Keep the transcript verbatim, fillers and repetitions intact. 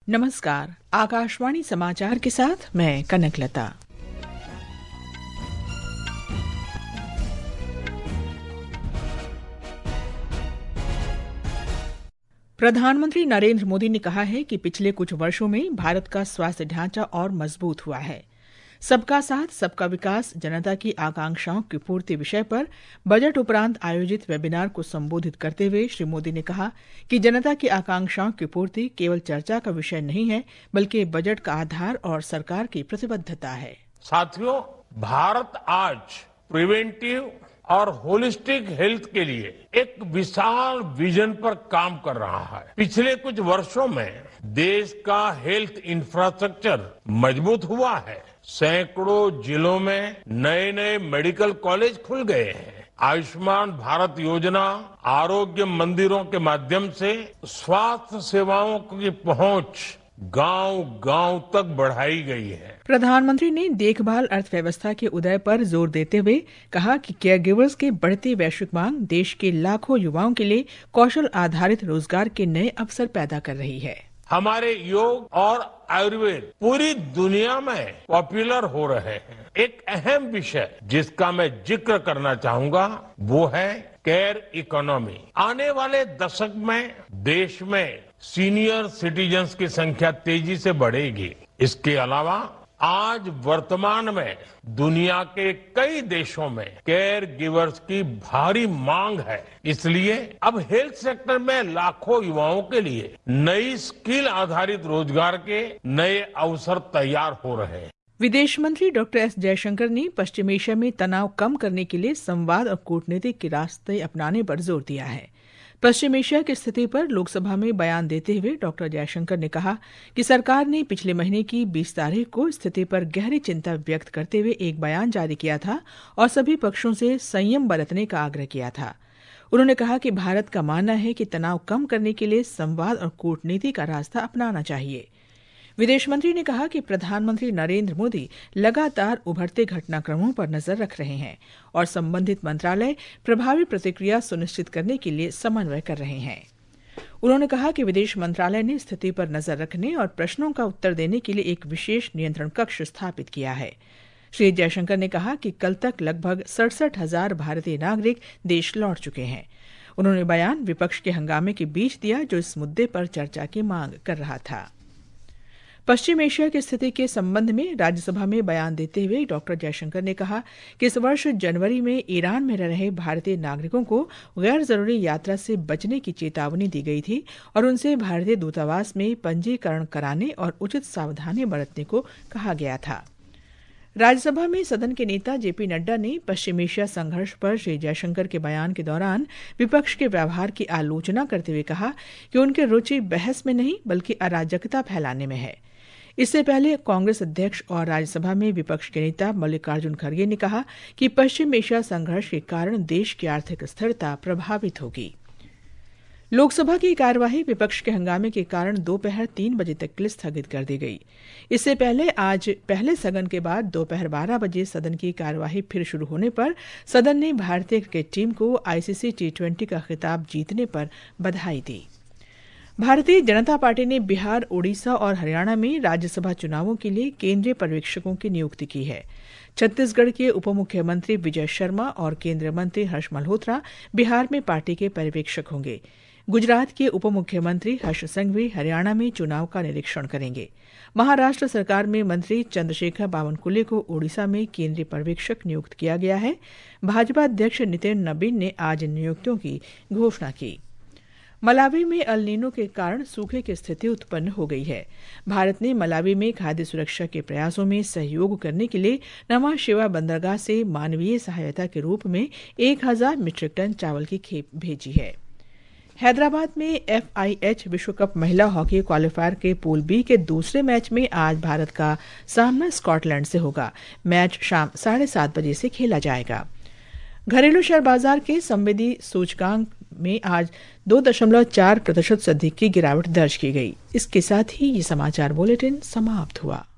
नमस्कार, आकाशवाणी समाचार के साथ मैं कनकलता। प्रधानमंत्री नरेंद्र मोदी ने कहा है कि पिछले कुछ वर्षों में भारत का स्वास्थ्य ढांचा और मजबूत हुआ है। सबका साथ सबका विकास, जनता की आकांक्षाओं की पूर्ति विषय पर बजट उपरांत आयोजित वेबिनार को संबोधित करते हुए श्री मोदी ने कहा कि जनता की आकांक्षाओं की पूर्ति केवल चर्चा का विषय नहीं है, बल्कि बजट का आधार और सरकार की प्रतिबद्धता है। साथियों, भारत आज प्रिवेंटिव और होलिस्टिक हेल्थ के लिए एक विशाल विजन पर काम कर रहा है। पिछले कुछ वर्षों में देश का हेल्थ इंफ्रास्ट्रक्चर मजबूत हुआ है। सैकड़ों जिलों में नए नए मेडिकल कॉलेज खुल गए हैं। आयुष्मान भारत योजना, आरोग्य मंदिरों के माध्यम से स्वास्थ्य सेवाओं की पहुंच गांव गांव तक बढ़ाई गई है। प्रधानमंत्री ने देखभाल अर्थव्यवस्था के उदय पर जोर देते हुए कहा कि केयर गिवर्स के बढ़ती वैश्विक मांग देश के लाखों युवाओं के लिए कौशल आधारित रोजगार के नए अवसर पैदा कर रही है। हमारे योग और आयुर्वेद पूरी दुनिया में पॉपुलर हो रहे हैं। एक अहम विषय जिसका मैं जिक्र करना चाहूंगा वो है केयर इकोनॉमी। आने वाले दशक में देश में सीनियर सिटीजन्स की संख्या तेजी से बढ़ेगी। इसके अलावा आज वर्तमान में दुनिया के कई देशों में केयर गिवर्स की भारी मांग है। इसलिए अब हेल्थ सेक्टर में लाखों युवाओं के लिए नई स्किल आधारित रोजगार के नए अवसर तैयार हो रहे हैं। विदेश मंत्री डॉक्टर एस जयशंकर ने पश्चिम एशिया में तनाव कम करने के लिए संवाद और कूटनीति के रास्ते अपनाने पर जोर दिया है। पश्चिम एशिया की स्थिति पर लोकसभा में बयान देते हुए डॉक्टर जयशंकर ने कहा कि सरकार ने पिछले महीने की बीस तारीख को स्थिति पर गहरी चिंता व्यक्त करते हुए एक बयान जारी किया था और सभी पक्षों से संयम बरतने का आग्रह किया था। उन्होंने कहा कि भारत का मानना है कि तनाव कम करने के लिए संवाद और कूटनीति का रास्ता अपनाना चाहिए। विदेश मंत्री ने कहा कि प्रधानमंत्री नरेंद्र मोदी लगातार उभरते घटनाक्रमों पर नजर रख रहे हैं और संबंधित मंत्रालय प्रभावी प्रतिक्रिया सुनिश्चित करने के लिए समन्वय कर रहे हैं। उन्होंने कहा कि विदेश मंत्रालय ने स्थिति पर नजर रखने और प्रश्नों का उत्तर देने के लिए एक विशेष नियंत्रण कक्ष स्थापित किया है। श्री जयशंकर ने कहा कि कल तक लगभग सड़सठ हजार भारतीय नागरिक देश लौट चुके हैं। उन्होंने बयान विपक्ष के हंगामे के बीच दिया जो इस मुद्दे पर चर्चा की मांग कर रहा था। पश्चिम एशिया की स्थिति के संबंध में राज्यसभा में बयान देते हुए डॉक्टर जयशंकर ने कहा कि इस वर्ष जनवरी में ईरान में रह रहे भारतीय नागरिकों को गैर जरूरी यात्रा से बचने की चेतावनी दी गई थी और उनसे भारतीय दूतावास में पंजीकरण कराने और उचित सावधानी बरतने को कहा गया था। राज्यसभा में सदन के नेता जेपी नड्डा ने पश्चिम एशिया संघर्ष पर श्री जयशंकर के बयान के दौरान विपक्ष के व्यवहार की आलोचना करते हुए कहा कि उनकी रुचि बहस में नहीं बल्कि अराजकता फैलाने में है। इससे पहले कांग्रेस अध्यक्ष और राज्यसभा में विपक्ष के नेता मल्लिकार्जुन खड़गे ने कहा कि पश्चिम एशिया संघर्ष के कारण देश की आर्थिक स्थिरता प्रभावित होगी। लोकसभा की कार्यवाही विपक्ष के हंगामे के कारण दोपहर तीन बजे तक के लिए स्थगित कर दी गई। इससे पहले आज पहले सदन के बाद दोपहर बारह बजे सदन की कार्यवाही फिर शुरू होने पर सदन ने भारतीय क्रिकेट टीम को आईसीसी टी ट्वेंटी का खिताब जीतने पर बधाई दी। भारतीय जनता पार्टी ने बिहार, ओडिशा और हरियाणा में राज्यसभा चुनावों के लिए केंद्रीय पर्यवेक्षकों की नियुक्ति की है। छत्तीसगढ़ के उप मुख्यमंत्री विजय शर्मा और केंद्रीय मंत्री हर्ष मल्होत्रा बिहार में पार्टी के पर्यवेक्षक होंगे। गुजरात के उप मुख्यमंत्री हर्ष संघवी हरियाणा में चुनाव का निरीक्षण करेंगे। महाराष्ट्र सरकार में मंत्री चंद्रशेखर बावनकुले को ओडिशा में केंद्रीय पर्यवेक्षक नियुक्त किया गया है। भाजपा अध्यक्ष नितिन नबीन ने आज नियुक्तियों की घोषणा की। मलावी में अल नीनो के कारण सूखे की स्थिति उत्पन्न हो गई है। भारत ने मलावी में खाद्य सुरक्षा के प्रयासों में सहयोग करने के लिए नमा शिवा बंदरगाह से मानवीय सहायता के रूप में एक हजार मीट्रिक टन चावल की खेप भेजी है। हैदराबाद में एफआईएच विश्व कप महिला हॉकी क्वालिफायर के पूल बी के दूसरे मैच में आज भारत का सामना स्कॉटलैंड से होगा। मैच शाम साढ़े सात बजे से खेला जाएगा। घरेलू शेयर बाजार के संवेदी सूचकांक में आज दो दशमलव चार प्रतिशत से अधिक की गिरावट दर्ज की गई। इसके साथ ही ये समाचार बुलेटिन समाप्त हुआ।